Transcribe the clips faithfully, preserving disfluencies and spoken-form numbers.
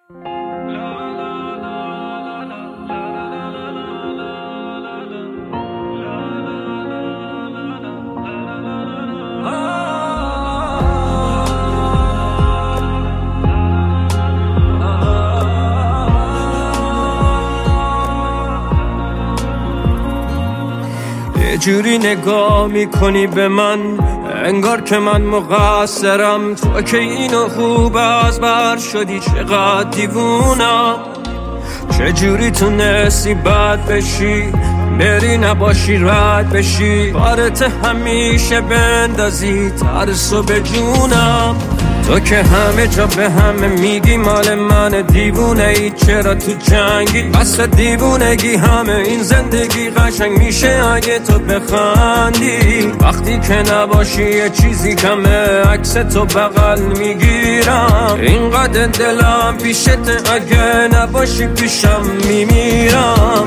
یه جوری نگاه میکنی به من انگار که من مقصرم، تو که اینو خوب از بر شدی، چقدر دیوونم. چجوری تونستی بد بشی، بری نباشی رد بشی، بارت همیشه بندازی ترسو به جونم. تو که همه جا به همه میگی مال من، دیوونه ای چرا تو جنگی؟ بس دیوونگی همه این زندگی قشنگ میشه اگه تو بخندی. وقتی که نباشی یه چیزی کمه، عکس تو بغل میگیرم. اینقدر دلم پیشت اگه نباشی پیشم میمیرم.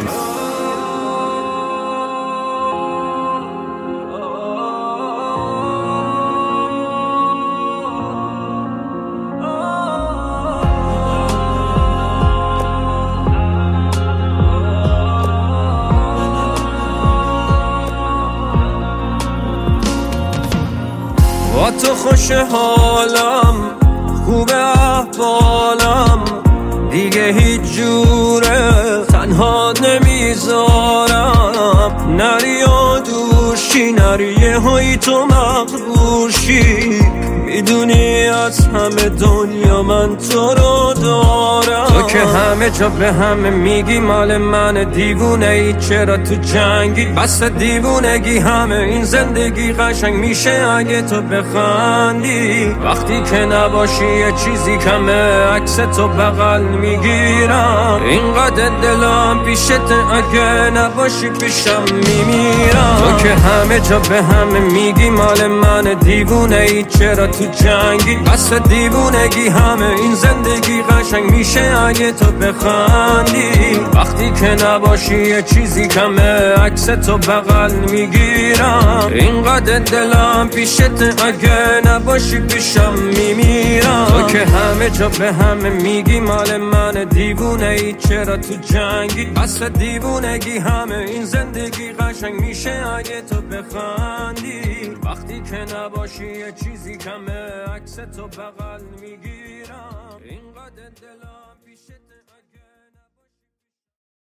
با تو خوش حالم، خوب احوالم، دیگه هیچ جوره تنها نمیذارم. نری و دوشی، نری یه هایی تو مغروشی، میدونی از همه دنیا من تو رو دارم. تو که همه جا به همه میگی مال من، دیوونه ای چرا تو جنگی؟ بس دیوونگی همه این زندگی قشنگ میشه اگه تو بخندی. وقتی که نباشی یه چیزی کمه، عکس تو بغل میگیرم. اینقدر دلم پیشت اگه نباشی پیشم میمیرم. تو که همه جا به همه میگی مال من، دیوونه ای چرا تو جنگی؟ بس دیوونگی همه این زندگی قشنگ میشه اگه تو بخندی. وقتی که نباشی یه چیزی کمه، عکس تو بغل میگیرم. اینقدر دلم پیشت اگه نباشی پیشم میمیرم. تو که همه جا به همه میگی مال من، دیوونه ای چرا تو جنگی؟ بس دیوونگی همه این زندگی قشنگ میشه اگه تو بخندی. وقتی که نباشی یه چیزی کمه، عکس تو بغل میگیرم. اینقدر دلم